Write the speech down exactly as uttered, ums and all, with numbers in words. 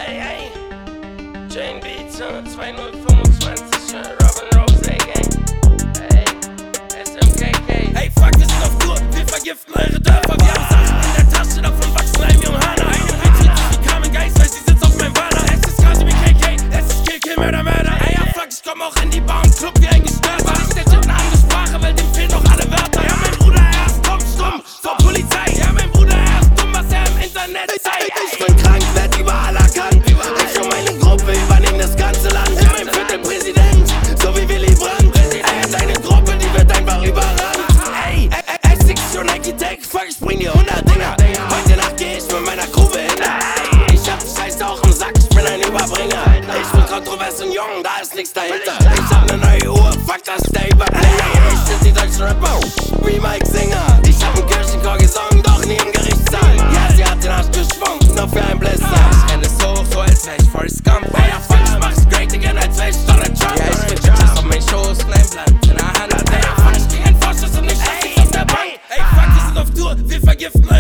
Ey, ey, Jane Beats, zwei null fünfundzwanzig, Robin Rose, Gang. Ey, S M K K. Ey, fuck, wir sind auf Tour, wir vergiften eure Dörfer. Wir haben Sachen in der Tasche, davon wachsen einem jungen Hana. Eine Bitch mit sich wie Carmen Geist, weil sie sitzt auf meinem Banner. Es ist Kasi wie K K, es ist Kill, Kill, Mörder, Mörder. Ey, ja, fuck, ich komm auch in die Bar und Club wie ein Gestörter. Ich der Typ eine andere Sprache, weil dem fehlen noch alle Wörter. Ja, mein Bruder, er ist kommt stumm vor Polizei. Ja, mein Bruder, er ist dumm, was er im Internet zeigt. Ich bin krank, werd überall erkannt. Ich und meine Gruppe übernehmen das ganze Land. Ja, mein Viertelpräsident, so wie Willy Brandt. Er ist eine Truppe, die wird einfach überrannt. Ey, S six und Nike Tech, fuck, ich bring dir hundert Dinger. Heute Nacht geh ich mit meiner Crew hin. Ey, ich hab die Scheiße auch im Sack, ich bin ein Überbringer. Ich bin kontrovers und jung, da ist nichts dahinter. Ich hab ne neue Uhr, fuck, das ist der Überbringer. Ich sind die deutschen Rapper, wie Mike Singer. Ich hab einen Kirchenchor gesungen, doch nie im Gerichtssaal. Ja, sie hat den Arsch geschwungen, nur für ein Bläster. Ich renn es hoch, so als wär ich Forrest Gump. Ey, ja, fuck, ich mach's great again, als wär ich Donald Trump. Ja, ich bin Bitches auf meinen Schoß, klein Blatt in der Hand. Ey, ja, fuck, ich krieg einen Vorschuss und ich schaff nichts auf der Bank. Ey, fuck, wir sind auf Tour, wir vergiften